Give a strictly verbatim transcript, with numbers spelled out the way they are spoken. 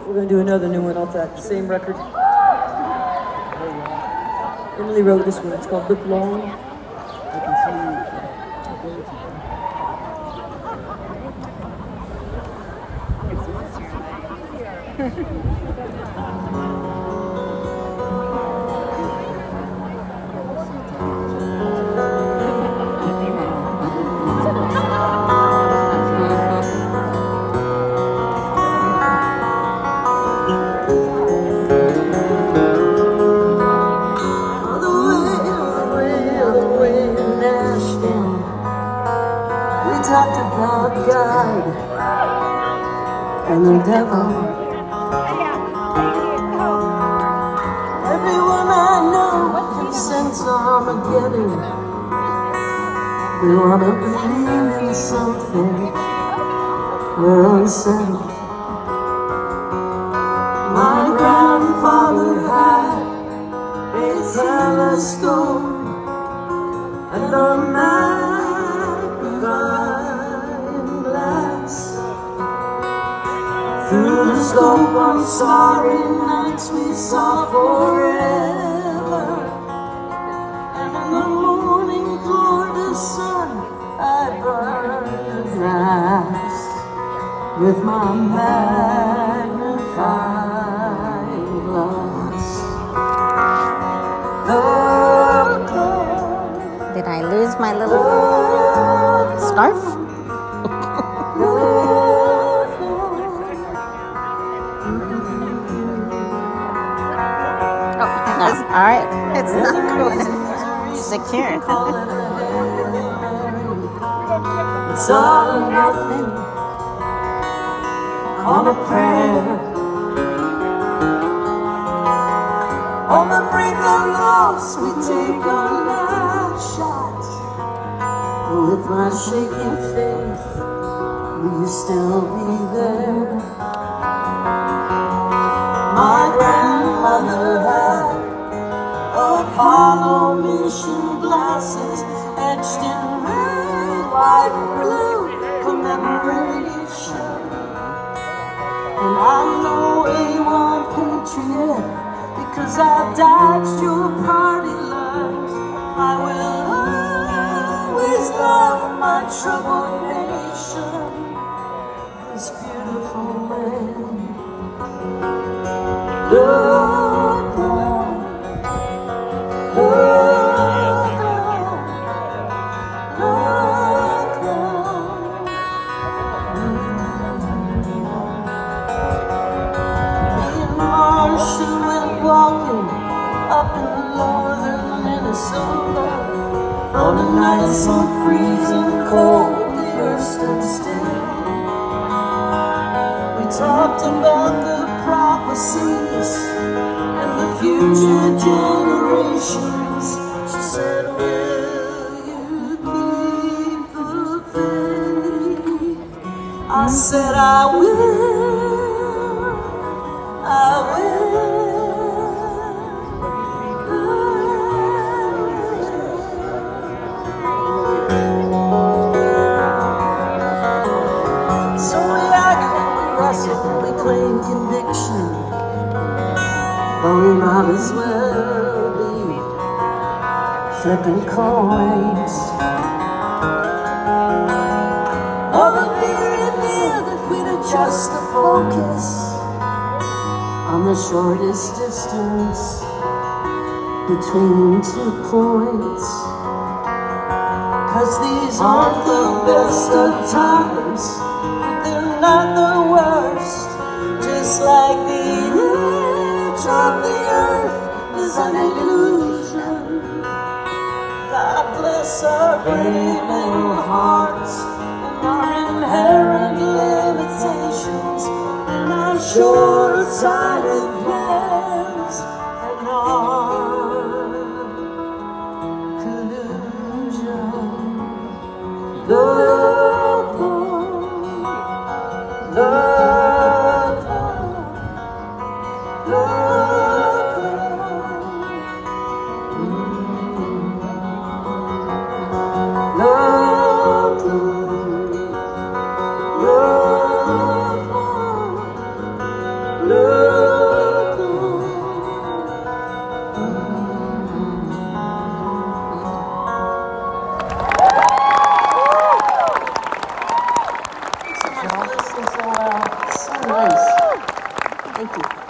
We're going to do another new one off that same record. Emily wrote this one. It's called Look Long. I can see you. God and the devil. Everyone I know can sense Armageddon. We wanna believe in something. We're unsettled. My grandfather had a telescope and a magnifying glass. Through the scope of starry nights we saw forever, and in the morning Florida sun I burned the grass with my magnifying glass. Look, look, did I lose my little scarf? All right, it's not going secure. It's all or nothing on a prayer. On the brink of loss, we take our last shot. With my shaking faith, will you still be there? My grandmother had Apollo mission glasses etched in red, white, and blue commemoration. And I'm no A one patriot because I've dodged your party lines. I will always love my troubled nation, this beautiful land. Look, look, look, look, look. Me and Marshall went walking up in northern Minnesota on a night so freezing cold the earth stood still. We talked about the prophecies and the future generations. She said, will you keep the faith? I said, I will, I will. So we argue, we wrestle, we claim conviction, but we might as well be flipping coins. Oh, the very field if we'd adjust the focus on the shortest distance between two points. Cause these aren't the best of times, but they're not the worst. Just like the edge of the earth is an illusion. God bless our brave little hearts and our inherent limitations and our short-sighted plans and our collusion. Look, look, look, look, look, look, look, look on. Thanks so much for listening so well. It's so nice. Thank you.